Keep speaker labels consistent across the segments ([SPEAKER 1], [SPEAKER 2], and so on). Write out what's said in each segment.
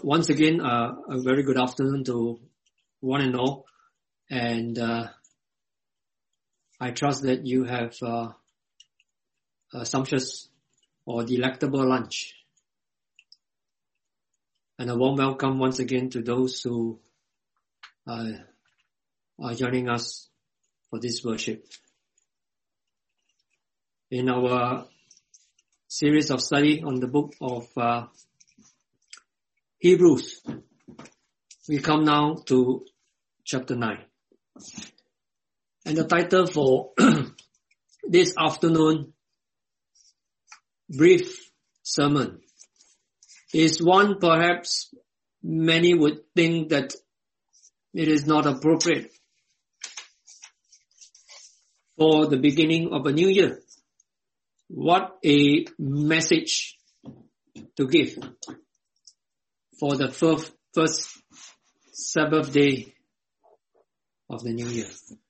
[SPEAKER 1] Once again, a very good afternoon to one and all, and I trust that you have a sumptuous or delectable lunch. And a warm welcome once again to those who are joining us for this worship. In our series of study on the book of Hebrews, we come now to chapter 9. And the title for this afternoon brief sermon is one perhaps many would think that it is not appropriate for the beginning of a new year. What a message to give for the first Sabbath day of the new year.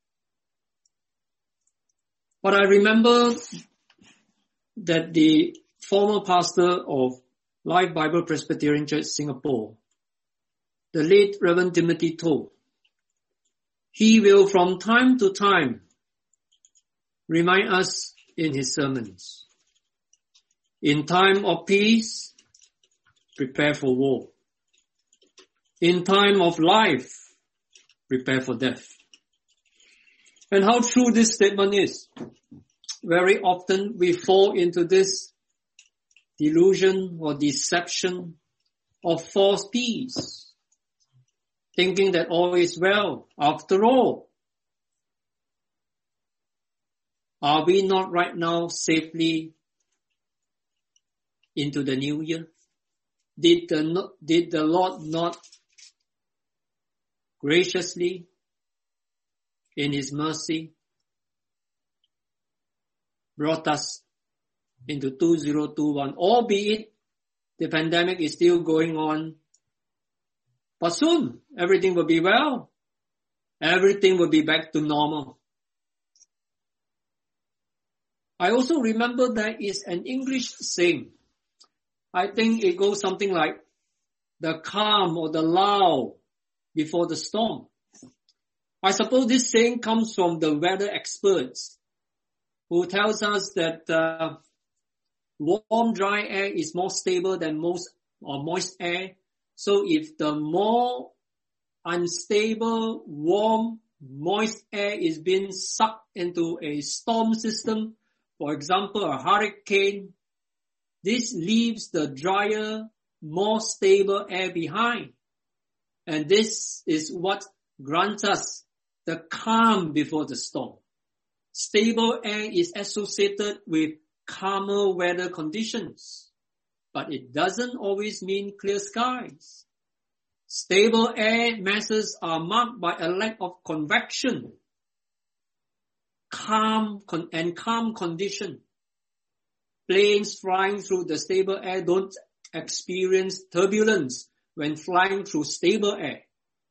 [SPEAKER 1] But I remember that the former pastor of Life Bible Presbyterian Church Singapore, the late Reverend Timothy Toh, he will from time to time remind us in his sermons, in time of peace, prepare for war. In time of life, prepare for death. And how true this statement is. Very often we fall into this delusion or deception of false peace, thinking that all is well. After all, are we not right now safely into the new year? Did the Lord not graciously, in His mercy, brought us into 2021, albeit the pandemic is still going on, but soon everything will be well. Everything will be back to normal. I also remember there is an English saying. I think it goes something like the calm or the lull before the storm. I suppose this saying comes from the weather experts who tells us that warm, dry air is more stable than moist air. So if the more unstable, warm, moist air is being sucked into a storm system, for example, a hurricane, this leaves the drier, more stable air behind. And this is what grants us the calm before the storm. Stable air is associated with calmer weather conditions, but it doesn't always mean clear skies. Stable air masses are marked by a lack of convection, calm condition. Planes flying through the stable air don't experience turbulence when flying through stable air.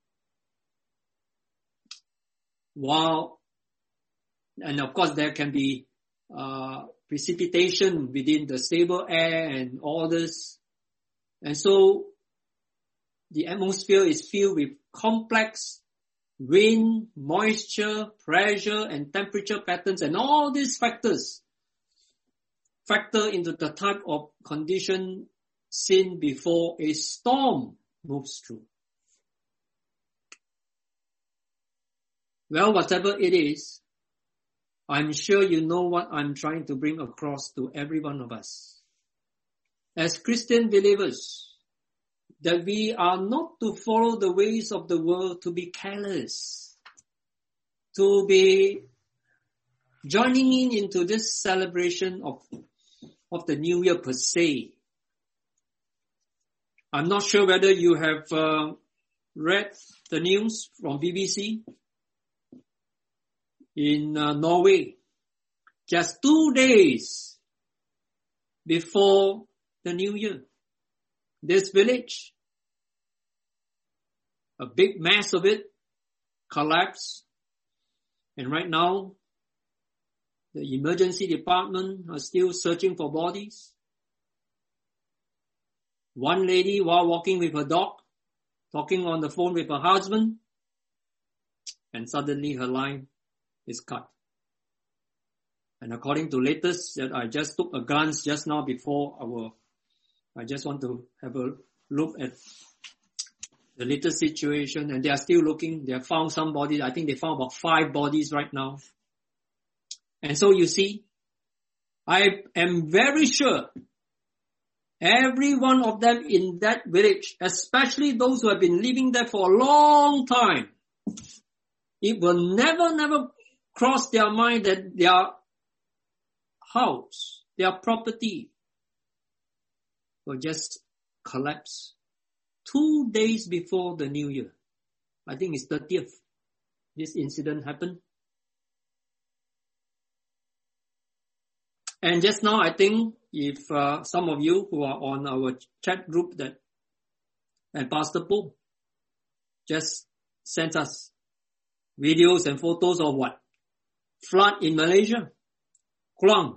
[SPEAKER 1] And of course there can be precipitation within the stable air and all this. And so the atmosphere is filled with complex wind, moisture, pressure, and temperature patterns, and all these factors factor into the type of condition seen before a storm moves through. Well, whatever it is, I'm sure you know what I'm trying to bring across to every one of us. As Christian believers, that we are not to follow the ways of the world, to be careless, to be joining into this celebration of the New Year per se. I'm not sure whether you have read the news from BBC in Norway. Just 2 days before the New Year, this village, a big mass of it, collapsed. And right now, the emergency department are still searching for bodies. One lady, while walking with her dog, talking on the phone with her husband, and suddenly her line is cut. And according to latest that I just took a glance just now before I just want to have a look at the latest situation, and they are still looking. They have found some bodies. I think they found about 5 bodies right now. And so you see, I am very sure every one of them in that village, especially those who have been living there for a long time, it will never cross their mind that their house, their property will just collapse 2 days before the new year. I think it's 30th. This incident happened. And just now, I think if some of you who are on our chat group and Pastor Paul just sent us videos and photos of what? Flood in Malaysia, Klang.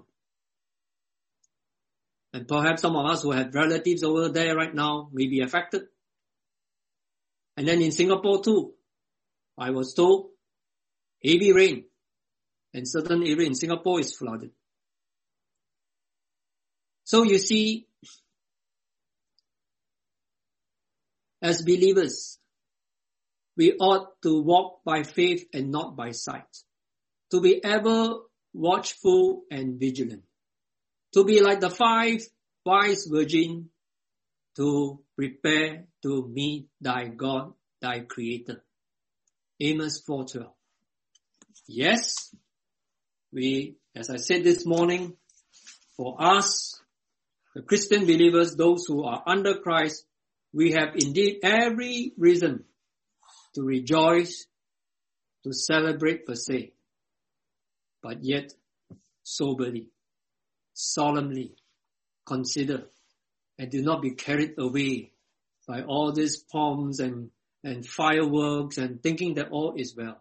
[SPEAKER 1] And perhaps some of us who have relatives over there right now may be affected. And then in Singapore too, I was told heavy rain and certain area in Singapore is flooded. So you see, as believers, we ought to walk by faith and not by sight. To be ever watchful and vigilant. To be like the 5 wise virgins, to prepare to meet thy God, thy Creator. Amos 4:12. Yes, as I said this morning, for us, the Christian believers, those who are under Christ, we have indeed every reason to rejoice, to celebrate per se, but yet soberly, solemnly consider and do not be carried away by all these pomps and fireworks and thinking that all is well.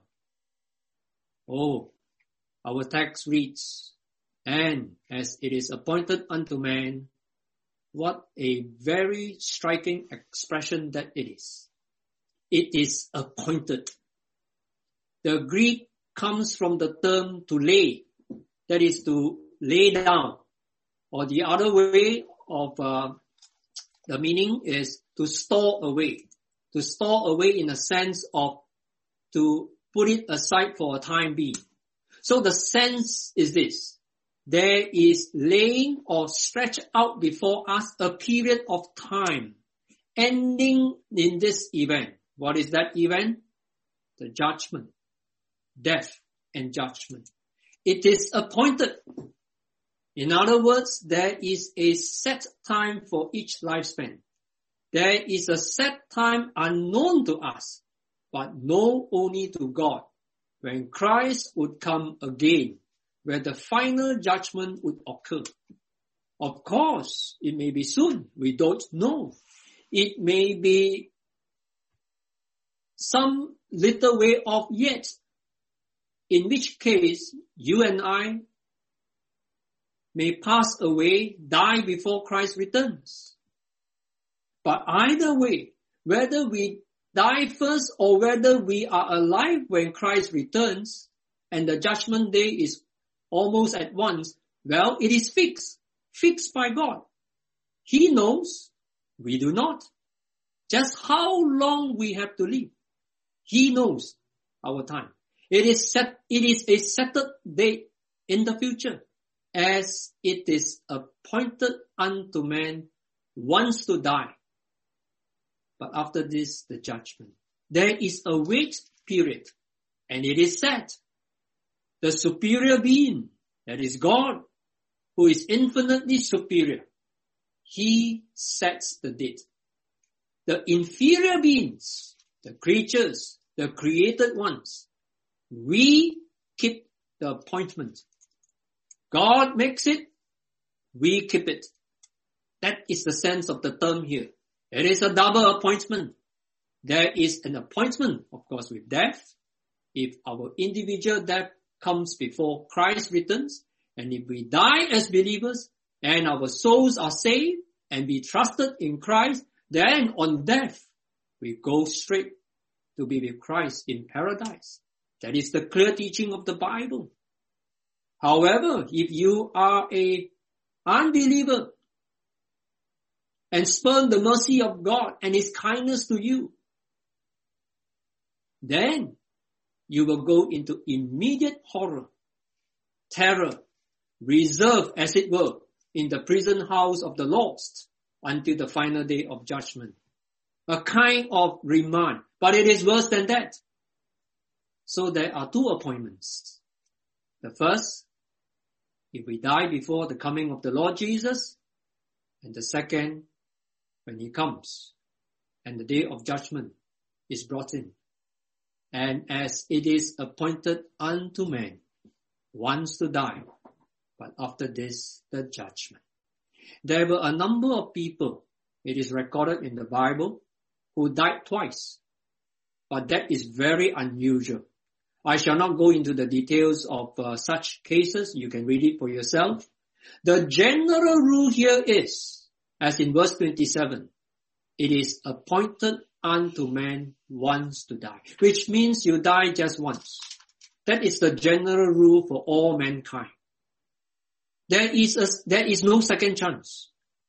[SPEAKER 1] Oh, our text reads, and as it is appointed unto man, what a very striking expression that it is. It is appointed. The Greek comes from the term to lay, that is to lay down, or the other way of the meaning is to store away. To store away in a sense of to put it aside for a time being. So the sense is this. There is laying or stretched out before us a period of time, ending in this event. What is that event? The judgment, death and judgment. It is appointed. In other words, there is a set time for each lifespan. There is a set time unknown to us, but known only to God, when Christ would come again, where the final judgment would occur. Of course, it may be soon. We don't know. It may be some little way off yet, in which case you and I may pass away, die before Christ returns. But either way, whether we die first or whether we are alive when Christ returns and the judgment day is almost at once, well, it is fixed by God. He knows, we do not. Just how long we have to live. He knows our time. It is a settled date in the future, as it is appointed unto man once to die. But after this, the judgment. There is a wait period, and it is set. The superior being, that is God, who is infinitely superior, He sets the date. The inferior beings, the creatures, the created ones, we keep the appointment. God makes it, we keep it. That is the sense of the term here. It is a double appointment. There is an appointment, of course, with death. If our individual death comes before Christ returns, and if we die as believers, and our souls are saved, and be trusted in Christ, then on death, we go straight to be with Christ in paradise. That is the clear teaching of the Bible. However, if you are an unbeliever and spurn the mercy of God and His kindness to you, then you will go into immediate horror, terror, reserved as it were in the prison house of the lost until the final day of judgment. A kind of remand, but it is worse than that. So there are two appointments. The first, if we die before the coming of the Lord Jesus, and the second, when He comes and the day of judgment is brought in. And as it is appointed unto man once to die, but after this, the judgment. There were a number of people, it is recorded in the Bible, who died twice. But that is very unusual. I shall not go into the details of such cases. You can read it for yourself. The general rule here is, as in verse 27, it is appointed unto man once to die, which means you die just once. That is the general rule for all mankind. There is no second chance.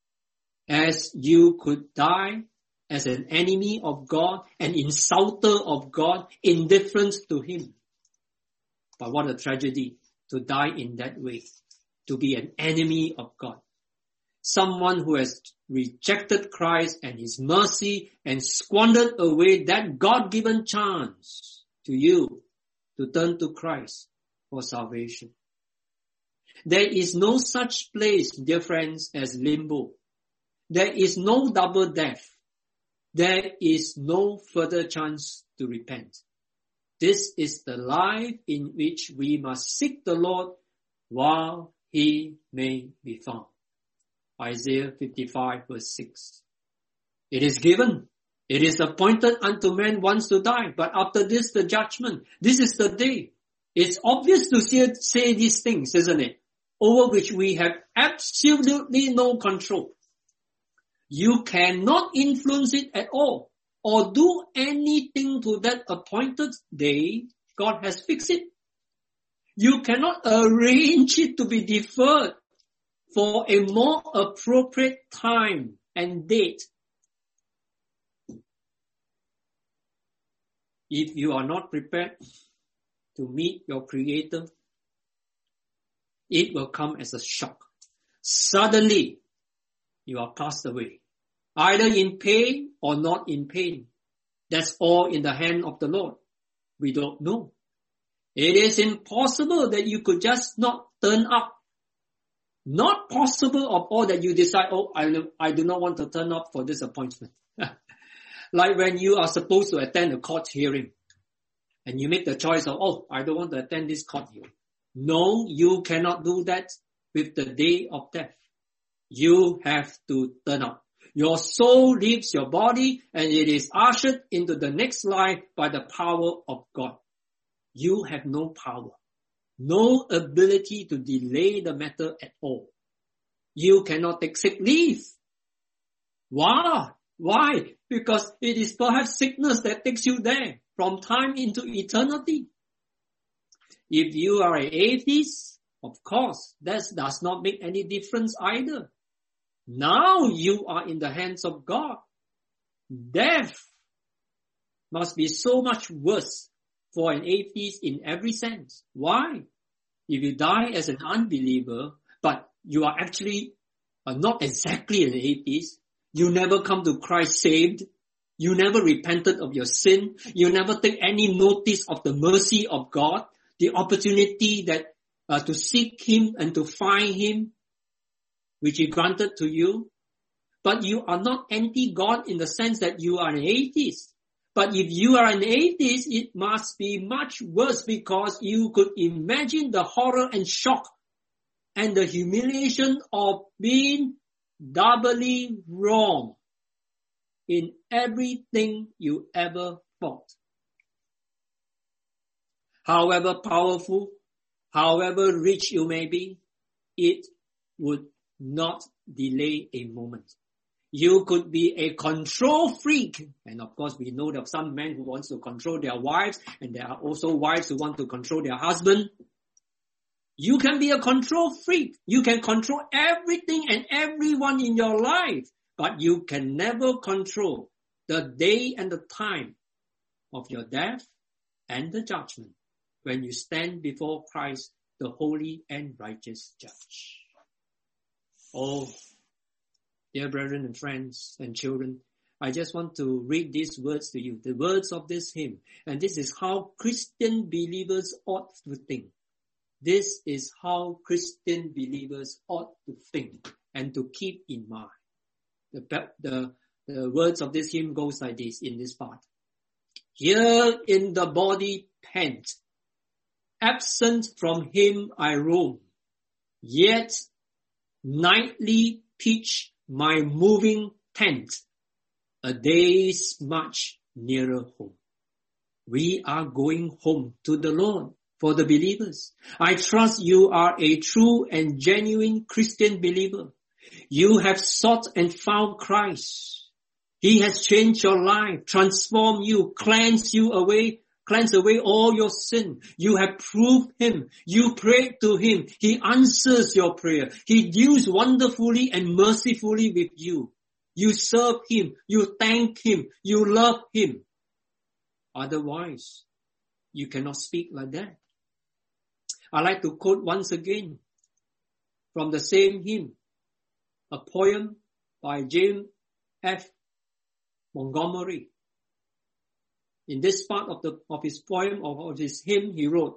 [SPEAKER 1] As you could die as an enemy of God, an insulter of God, indifference to Him. But what a tragedy to die in that way, to be an enemy of God. Someone who has rejected Christ and His mercy and squandered away that God-given chance to you to turn to Christ for salvation. There is no such place, dear friends, as limbo. There is no double death. There is no further chance to repent. This is the life in which we must seek the Lord while He may be found. Isaiah 55 verse 6. It is given. It is appointed unto man once to die, but after this the judgment. This is the day. It's obvious to say these things, isn't it? Over which we have absolutely no control. You cannot influence it at all or do anything to that appointed day. God has fixed it. You cannot arrange it to be deferred for a more appropriate time and date. If you are not prepared to meet your Creator, it will come as a shock. Suddenly, you are passed away, either in pain or not in pain. That's all in the hand of the Lord. We don't know. It is impossible that you could just not turn up. Not possible of all that you decide, I do not want to turn up for this appointment. Like when you are supposed to attend a court hearing and you make the choice of, I don't want to attend this court hearing. No, you cannot do that with the day of death. You have to turn up. Your soul leaves your body and it is ushered into the next life by the power of God. You have no power, no ability to delay the matter at all. You cannot take sick leave. Why? Because it is perhaps sickness that takes you there from time into eternity. If you are an atheist, of course, that does not make any difference either. Now you are in the hands of God. Death must be so much worse for an atheist in every sense. Why? If you die as an unbeliever, but you are actually not exactly an atheist, you never come to Christ saved, you never repented of your sin, you never take any notice of the mercy of God, the opportunity that to seek Him and to find Him, which He granted to you. But you are not anti-God in the sense that you are an atheist. But if you are an atheist, it must be much worse because you could imagine the horror and shock and the humiliation of being doubly wrong in everything you ever thought. However powerful, however rich you may be, it would not delay a moment. You could be a control freak. And of course, we know there are some men who want to control their wives, and there are also wives who want to control their husband. You can be a control freak. You can control everything and everyone in your life, but you can never control the day and the time of your death and the judgment when you stand before Christ, the holy and righteous judge. Oh, dear brethren and friends and children, I just want to read these words to you, the words of this hymn. And this is how Christian believers ought to think. This is how Christian believers ought to think and to keep in mind. The words of this hymn goes like this in this part. Here in the body pent, absent from him I roam, yet nightly pitch my moving tent, a day's march nearer home. We are going home to the Lord for the believers. I trust you are a true and genuine Christian believer. You have sought and found Christ. He has changed your life, transformed you, cleansed away all your sin. You have proved him. You prayed to him. He answers your prayer. He deals wonderfully and mercifully with you. You serve him. You thank him. You love him. Otherwise, you cannot speak like that. I like to quote once again from the same hymn, a poem by James F. Montgomery. In this part of his poem, of his hymn, he wrote,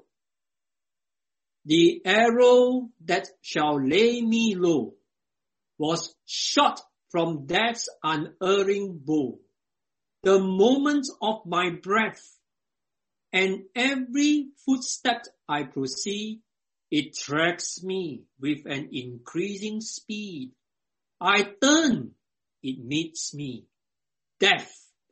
[SPEAKER 1] the arrow that shall lay me low was shot from death's unerring bow. The moment of my breath and every footstep I proceed, it tracks me with an increasing speed. I turn, it meets me. Death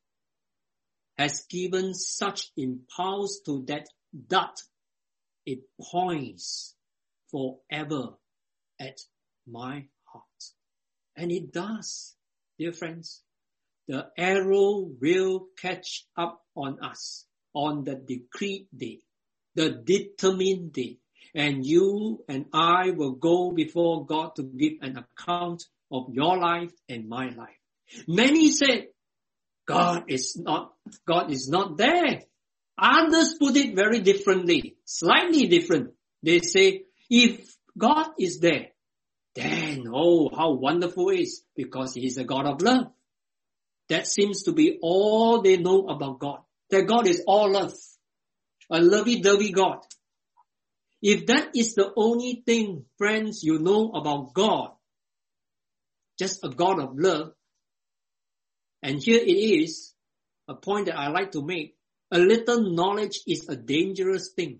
[SPEAKER 1] has given such impulse to that dart, it points forever at my heart. And it does, dear friends. The arrow will catch up on us on the decreed day, the determined day. And you and I will go before God to give an account of your life and my life. Many said, God is not there. Others put it very differently, slightly different. They say, if God is there, then, oh, how wonderful it is, because he is a God of love. That seems to be all they know about God. That God is all love. A lovey-dovey God. If that is the only thing, friends, you know about God, just a God of love, and here it is, a point that I like to make, a little knowledge is a dangerous thing.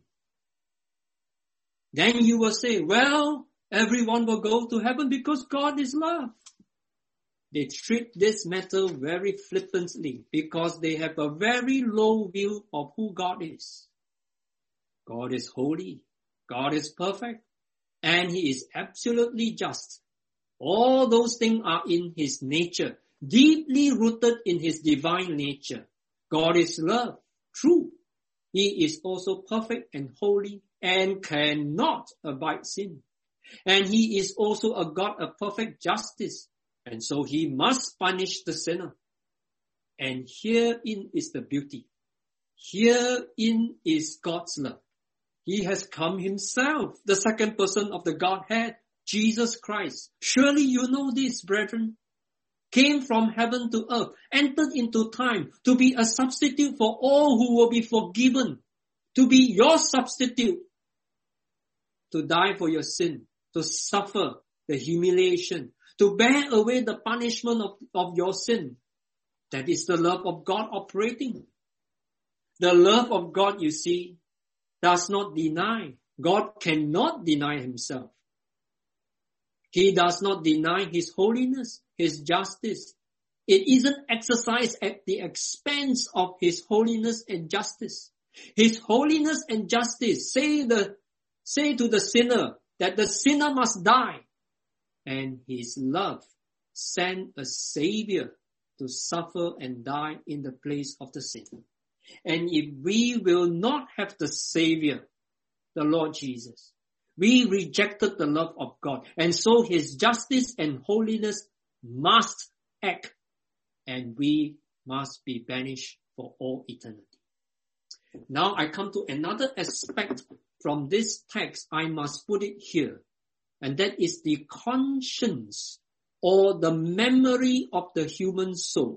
[SPEAKER 1] Then you will say, well, everyone will go to heaven because God is love. They treat this matter very flippantly because they have a very low view of who God is. God is holy. God is perfect. And he is absolutely just. All those things are in his nature, deeply rooted in his divine nature. God is love, true. He is also perfect and holy and cannot abide sin. And he is also a God of perfect justice. And so he must punish the sinner. And herein is the beauty. Herein is God's love. He has come himself, the second person of the Godhead, Jesus Christ. Surely you know this, brethren. Came from heaven to earth, entered into time to be a substitute for all who will be forgiven, to be your substitute, to die for your sin, to suffer the humiliation, to bear away the punishment of your sin. That is the love of God operating. The love of God, you see, does not deny. God cannot deny himself. He does not deny his holiness, his justice. It isn't exercised at the expense of his holiness and justice. His holiness and justice say to the sinner that the sinner must die. And his love sent a Savior to suffer and die in the place of the sin. And if we will not have the Savior, the Lord Jesus, we rejected the love of God. And so His justice and holiness must act, and we must be banished for all eternity. Now I come to another aspect from this text. I must put it here, and that is the conscience or the memory of the human soul.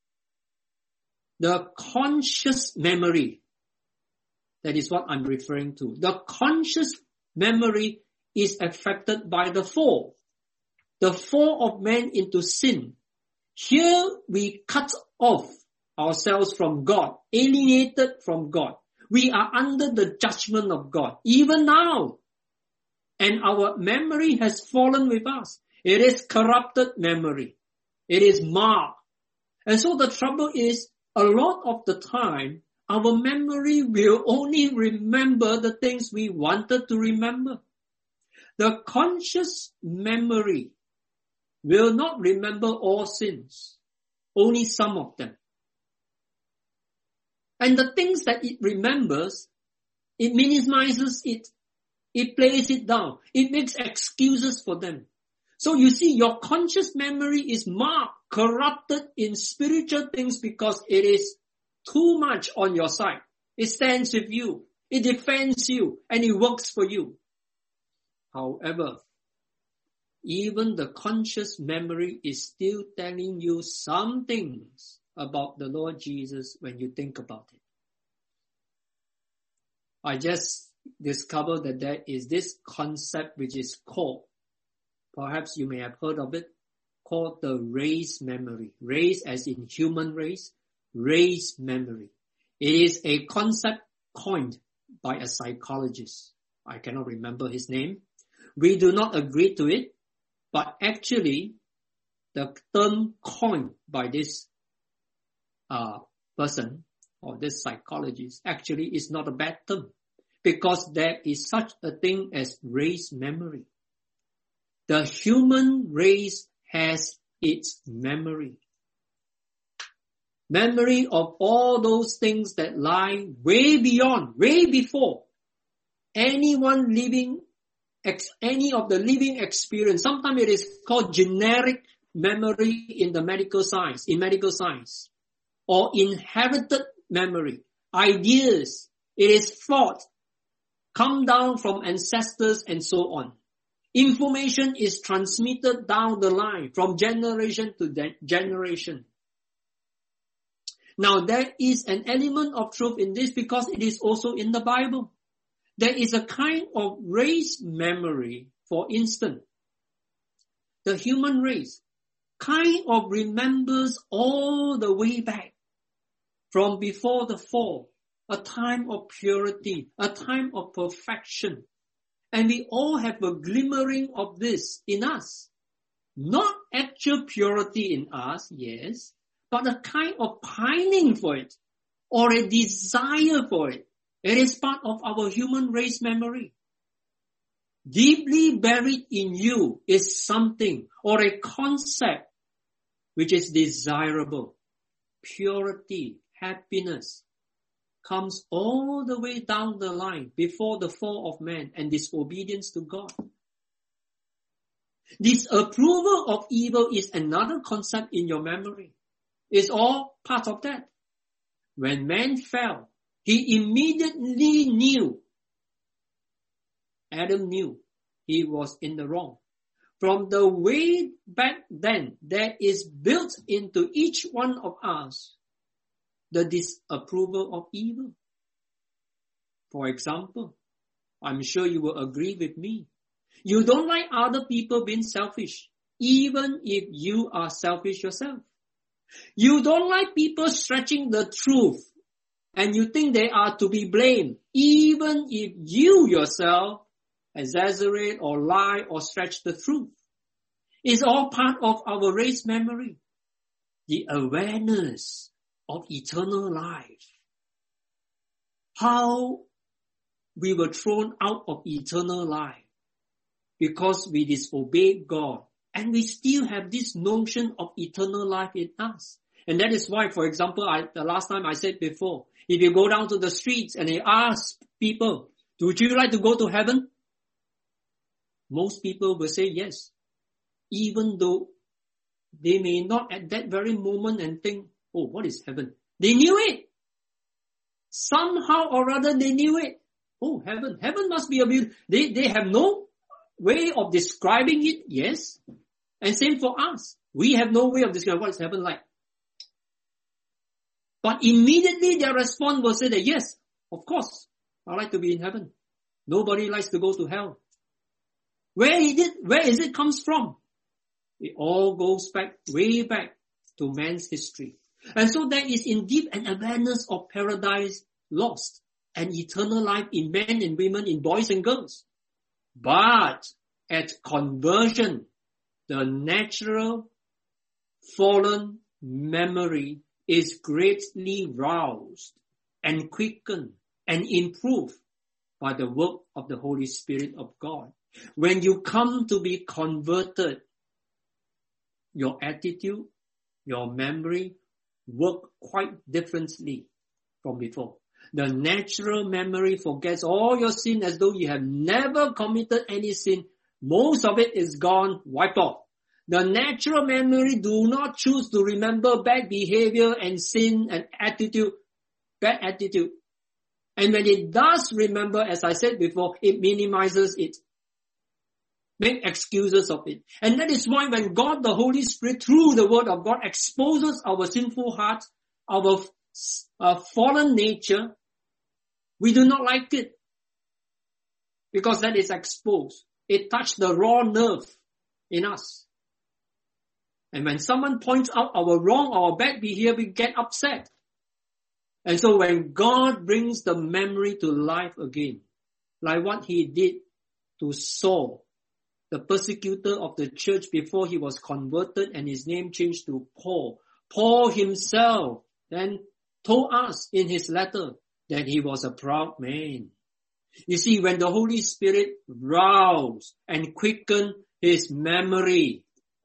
[SPEAKER 1] The conscious memory, that is what I'm referring to. The conscious memory is affected by the fall. The fall of man into sin. Here we cut off ourselves from God, alienated from God. We are under the judgment of God, even now. And our memory has fallen with us. It is corrupted memory. It is marred. And so the trouble is, a lot of the time, our memory will only remember the things we wanted to remember. The conscious memory will not remember all sins, only some of them. And the things that it remembers, it minimizes it. It plays it down. It makes excuses for them. So you see, your conscious memory is marked, corrupted in spiritual things because it is too much on your side. It stands with you. It defends you and it works for you. However, even the conscious memory is still telling you some things about the Lord Jesus when you think about it. I just discovered that there is this concept which is called, perhaps you may have heard of it, called the race memory. Race as in human race, race memory. It is a concept coined by a psychologist. I cannot remember his name. We do not agree to it, but actually the term coined by this person or this psychologist actually is not a bad term, because there is such a thing as race memory. The human race has its memory. Memory of all those things that lie way beyond, way before anyone living, any of the living experience. Sometimes it is called generic memory in the medical science, or inherited memory. Ideas, it is thought, come down from ancestors and so on. Information is transmitted down the line from generation to generation. Now there is an element of truth in this because it is also in the Bible. There is a kind of race memory, for instance. The human race kind of remembers all the way back from before the fall, a time of purity, a time of perfection. And we all have a glimmering of this in us. Not actual purity in us, yes, but a kind of pining for it or a desire for it. It is part of our human race memory. Deeply buried in you is something or a concept which is desirable. Purity, happiness comes all the way down the line before the fall of man and disobedience to God. Disapproval of evil is another concept in your memory. It's all part of that. When man fell, he immediately knew, Adam knew he was in the wrong. From the way back then, there is built into each one of us the disapproval of evil. For example, I'm sure you will agree with me. You don't like other people being selfish, even if you are selfish yourself. You don't like people stretching the truth, and you think they are to be blamed, even if you yourself exaggerate or lie or stretch the truth. It's all part of our race memory. The awareness of eternal life. How we were thrown out of eternal life because we disobeyed God And we still have this notion of eternal life in us. And that is why, for example, the last time I said before, if you go down to the streets and you ask people, would you like to go to heaven? Most people will say yes. Even though they may not at that very moment and think, oh, what is heaven? They knew it. Somehow or other they knew it. Oh, heaven. Heaven must be a beautiful. They have no way of describing it, yes. And same for us. We have no way of describing what is heaven like. But immediately their response will say that, yes, of course, I like to be in heaven. Nobody likes to go to hell. Where is it comes from? It all goes back, way back to man's history. And so there is indeed an awareness of paradise lost and eternal life in men and women, in boys and girls. But at conversion, the natural fallen memory is greatly roused and quickened and improved by the work of the Holy Spirit of God. When you come to be converted, your attitude, your memory work quite differently from before. The natural memory forgets all your sin as though you have never committed any sin. Most of it is gone, wiped off. The natural memory do not choose to remember bad behavior and sin and attitude, bad attitude. And when it does remember, as I said before, it minimizes it. Make excuses of it. And that is why when God, the Holy Spirit, through the Word of God, exposes our sinful heart, our fallen nature, we do not like it. Because that is exposed. It touched the raw nerve in us. And when someone points out our wrong, our bad behavior, we get upset. And so when God brings the memory to life again, like what He did to Saul, the persecutor of the church before he was converted and his name changed to Paul. Paul himself then told us in his letter that he was a proud man. You see, when the Holy Spirit roused and quickened his memory,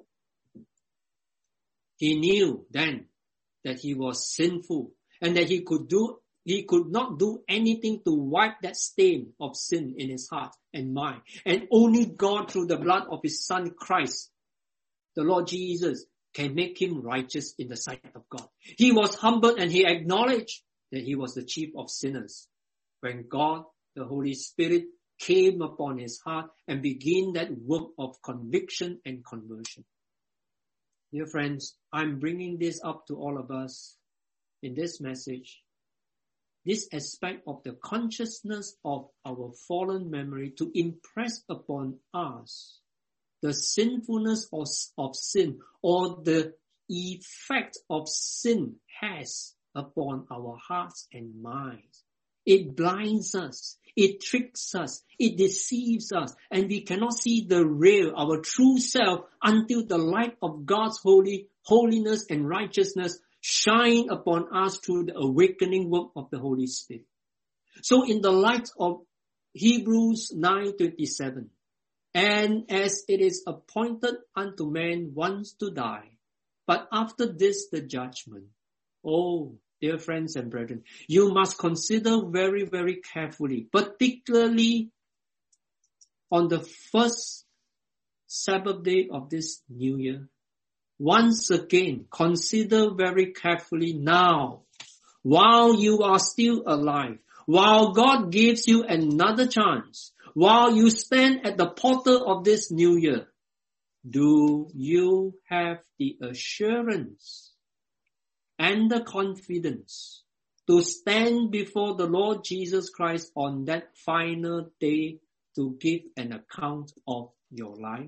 [SPEAKER 1] he knew then that he was sinful and that he could not do anything to wipe that stain of sin in his heart and mind. And only God, through the blood of His Son Christ, the Lord Jesus, can make him righteous in the sight of God. He was humbled and he acknowledged that he was the chief of sinners. When God, the Holy Spirit, came upon his heart and began that work of conviction and conversion. Dear friends, I'm bringing this up to all of us in this message. This aspect of the consciousness of our fallen memory to impress upon us the sinfulness of sin or the effect of sin has upon our hearts and minds. It blinds us, it tricks us, it deceives us, and we cannot see the real, our true self until the light of God's holiness and righteousness shine upon us through the awakening work of the Holy Spirit. So in the light of Hebrews 9:27, and as it is appointed unto man once to die, but after this the judgment. Oh, dear friends and brethren, you must consider very, very carefully, particularly on the first Sabbath day of this new year. Once again, consider very carefully now, while you are still alive, while God gives you another chance, while you stand at the portal of this new year, do you have the assurance and the confidence to stand before the Lord Jesus Christ on that final day to give an account of your life?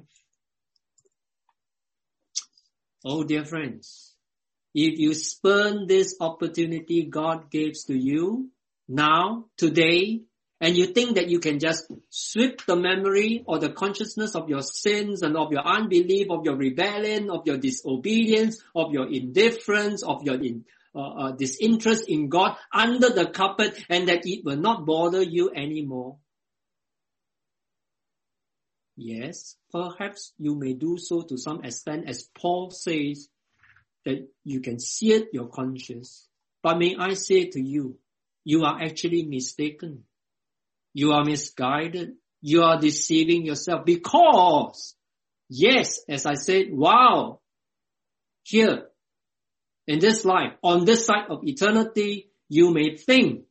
[SPEAKER 1] Oh, dear friends, if you spurn this opportunity God gives to you now, today, and you think that you can just sweep the memory or the consciousness of your sins and of your unbelief, of your rebellion, of your disobedience, of your indifference, of your disinterest in God under the carpet, and that it will not bother you anymore. Yes, perhaps you may do so to some extent, as Paul says, that you can sear your conscience. But may I say to you, you are actually mistaken. You are misguided. You are deceiving yourself because, yes, as I said, wow, here, in this life, on this side of eternity, you may think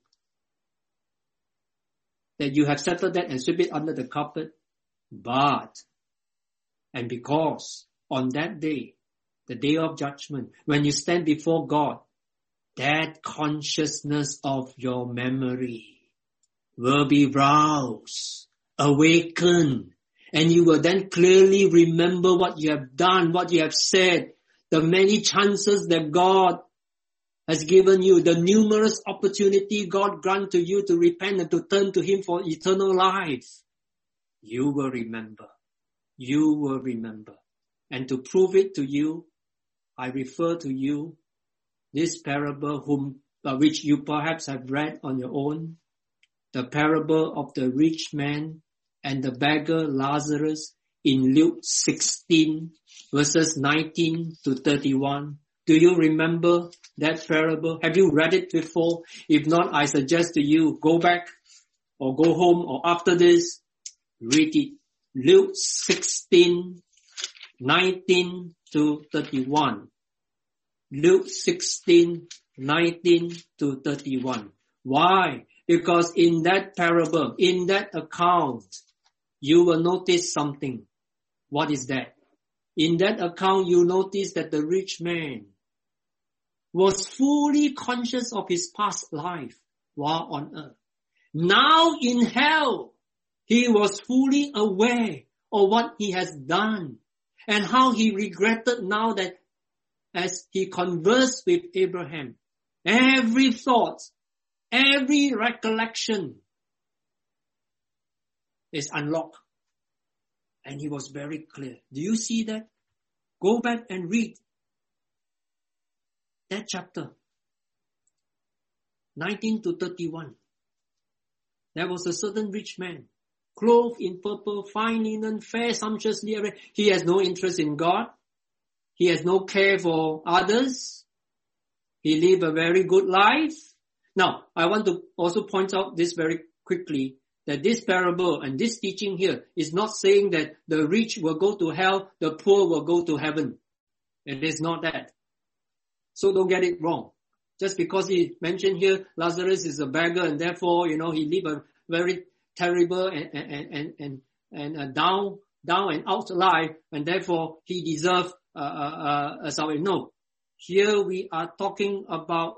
[SPEAKER 1] that you have settled that and sweep it under the carpet. But, and because on that day, the day of judgment, when you stand before God, that consciousness of your memory will be roused, awakened, and you will then clearly remember what you have done, what you have said, the many chances that God has given you, the numerous opportunity God grant to you to repent and to turn to Him for eternal life. You will remember. You will remember. And to prove it to you, I refer to you this parable which you perhaps have read on your own, the parable of the rich man and the beggar Lazarus in Luke 16 verses 19 to 31. Do you remember that parable? Have you read it before? If not, I suggest to you, go back or go home or after this, read it. Luke 16, 19 to 31. Luke 16, 19 to 31. Why? Because in that parable, in that account, you will notice something. What is that? In that account, you notice that the rich man was fully conscious of his past life while on earth. Now in hell, he was fully aware of what he has done and how he regretted now that as he conversed with Abraham, every thought, every recollection is unlocked. And he was very clear. Do you see that? Go back and read that chapter, 19 to 31. There was a certain rich man, clothed in purple, fine linen, fair, sumptuously arrayed. He has no interest in God. He has no care for others. He lived a very good life. Now, I want to also point out this very quickly, that this parable and this teaching here is not saying that the rich will go to hell, the poor will go to heaven. It is not that. So don't get it wrong. Just because he mentioned here Lazarus is a beggar and therefore, he lived a very terrible and down and out life and therefore he deserved salvation. No. Here we are talking about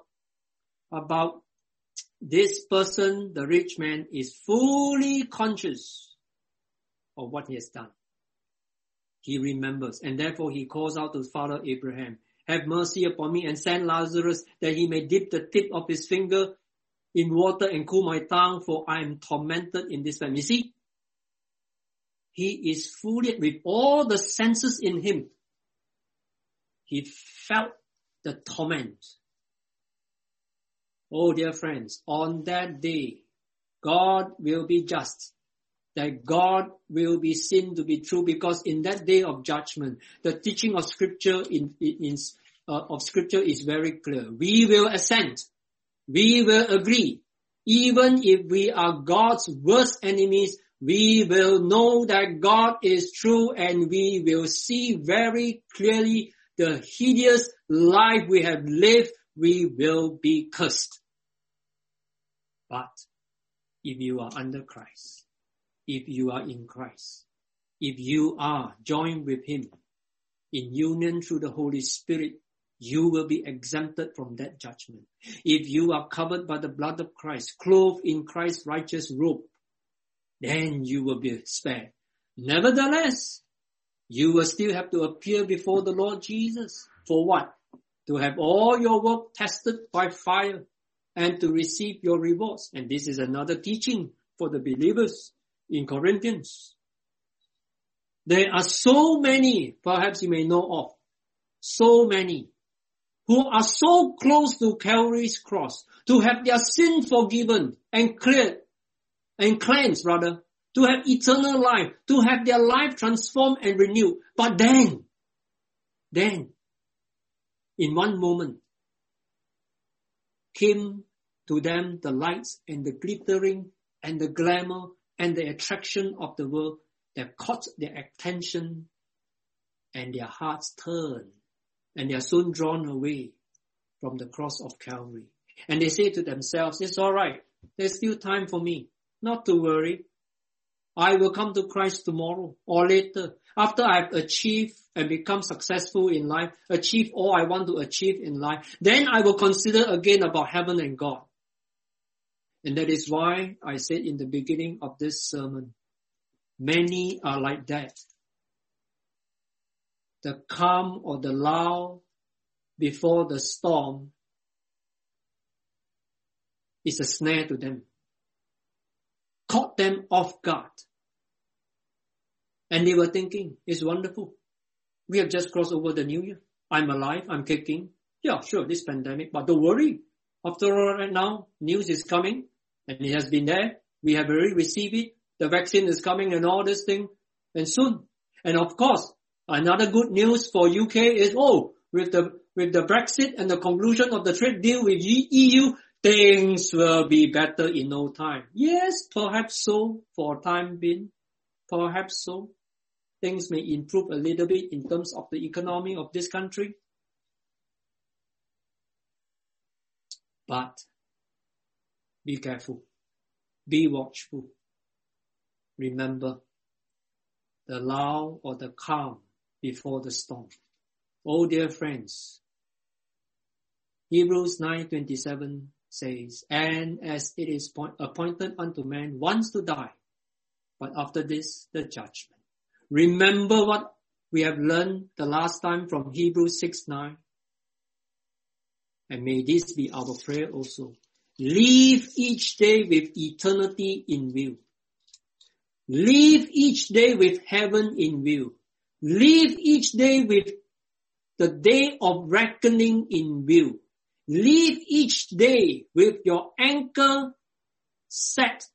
[SPEAKER 1] this person, the rich man, is fully conscious of what he has done. He remembers and therefore he calls out to his father Abraham, have mercy upon me and send Lazarus that he may dip the tip of his finger in water and cool my tongue, for I am tormented in this flame. You see, he is fully, with all the senses in him, he felt the torment. Oh dear friends, on that day, God will be just. That God will be seen to be true, because in that day of judgment, the teaching of Scripture of Scripture is very clear. We will assent. We will agree. Even if we are God's worst enemies, we will know that God is true and we will see very clearly the hideous life we have lived. We will be cursed. But if you are under Christ, if you are in Christ, if you are joined with Him in union through the Holy Spirit, you will be exempted from that judgment. If you are covered by the blood of Christ, clothed in Christ's righteous robe, then you will be spared. Nevertheless, you will still have to appear before the Lord Jesus. For what? To have all your work tested by fire and to receive your rewards. And this is another teaching for the believers in Corinthians. There are so many, perhaps you may know of, so many who are so close to Calvary's cross to have their sin forgiven and cleared and cleansed rather, to have eternal life, to have their life transformed and renewed. But then, in one moment, came to them the lights and the glittering and the glamour and the attraction of the world that caught their attention, and their hearts turned, and they are soon drawn away from the cross of Calvary. And they say to themselves, it's all right. There's still time for me. Not to worry. I will come to Christ tomorrow or later. After I've achieved and become successful in life, achieve all I want to achieve in life, then I will consider again about heaven and God. And that is why I said in the beginning of this sermon, many are like that. The calm or the lull before the storm is a snare to them. Caught them off guard. And they were thinking, it's wonderful. We have just crossed over the new year. I'm alive, I'm kicking. Yeah, sure, this pandemic, but don't worry. After all, right now, news is coming, and it has been there. We have already received it. The vaccine is coming and all this thing, and soon. And of course, another good news for UK is, with the Brexit and the conclusion of the trade deal with EU, things will be better in no time. Yes, perhaps so, for a time being. Perhaps so. Things may improve a little bit in terms of the economy of this country. But be careful. Be watchful. Remember the lull or the calm before the storm. Oh dear friends, Hebrews 9:27 says, and as it is appointed unto man once to die, but after this, the judgment. Remember what we have learned the last time from Hebrews 6:9. And may this be our prayer also. Live each day with eternity in view. Live each day with heaven in view. Live each day with the day of reckoning in view. Live each day with your anchor set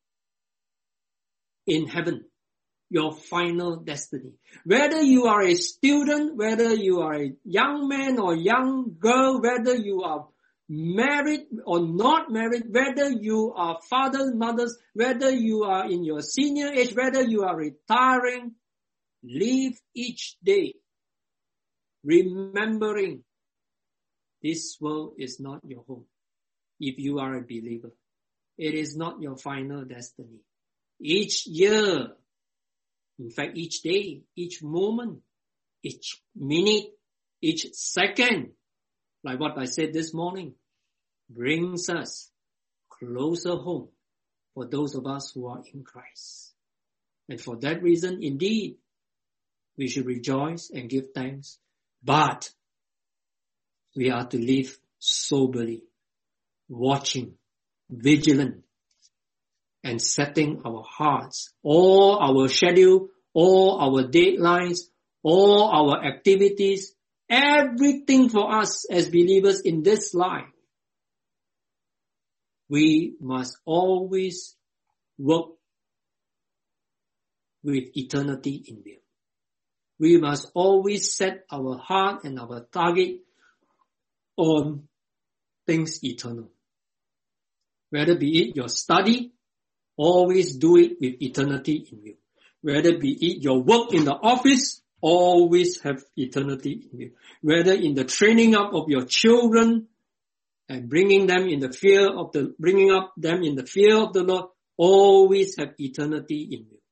[SPEAKER 1] in heaven, your final destiny. Whether you are a student, whether you are a young man or young girl, whether you are married or not married, whether you are fathers, mothers, whether you are in your senior age, whether you are retiring, live each day remembering this world is not your home. If you are a believer, it is not your final destiny. Each year, in fact, each day, each moment, each minute, each second, like what I said this morning, brings us closer home for those of us who are in Christ. And for that reason, indeed, we should rejoice and give thanks, but we are to live soberly, watching, vigilant, and setting our hearts, all our schedule, all our deadlines, all our activities, everything for us as believers in this life. We must always work with eternity in view. We must always set our heart and our target on things eternal. Whether be it your study, always do it with eternity in view. Whether be it your work in the office, always have eternity in view. Whether in the training up of your children and bringing up them in the fear of the Lord, always have eternity in view.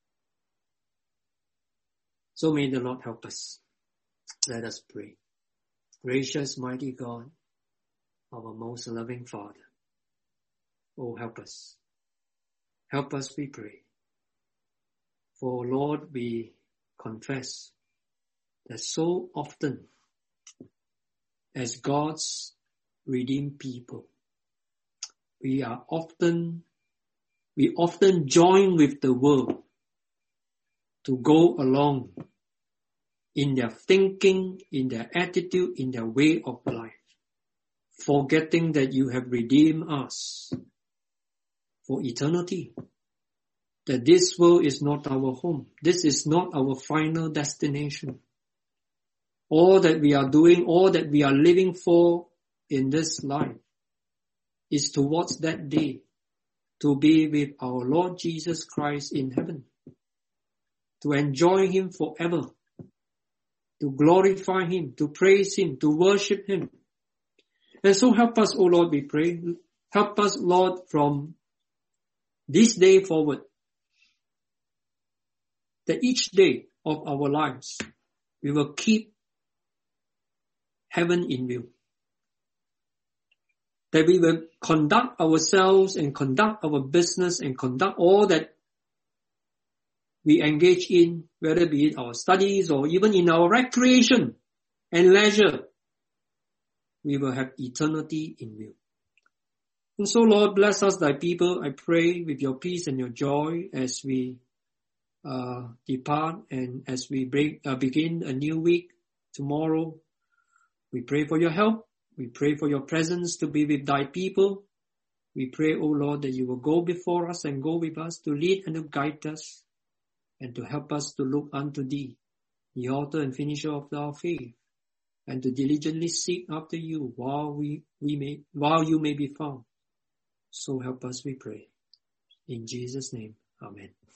[SPEAKER 1] So may the Lord help us. Let us pray. Gracious, mighty God, our most loving Father, oh, help us. Help us, we pray. For Lord, we confess that so often as God's redeemed people, we often join with the world to go along in their thinking, in their attitude, in their way of life, forgetting that you have redeemed us for eternity, that this world is not our home. This is not our final destination. All that we are doing, all that we are living for in this life is towards that day to be with our Lord Jesus Christ in heaven, to enjoy Him forever, to glorify Him, to praise Him, to worship Him. And so help us, O Lord, we pray. Help us, Lord, from this day forward, that each day of our lives, we will keep heaven in view. That we will conduct ourselves and conduct our business and conduct all that we engage in, whether be it our studies or even in our recreation and leisure, we will have eternity in view. And so, Lord, bless us, thy people, I pray, with your peace and your joy as we depart and as we begin a new week tomorrow. We pray for your help. We pray for your presence to be with thy people. We pray, O Lord, that you will go before us and go with us to lead and to guide us and to help us to look unto thee, the author and finisher of our faith, and to diligently seek after you while you may be found. So help us, we pray. In Jesus' name, amen.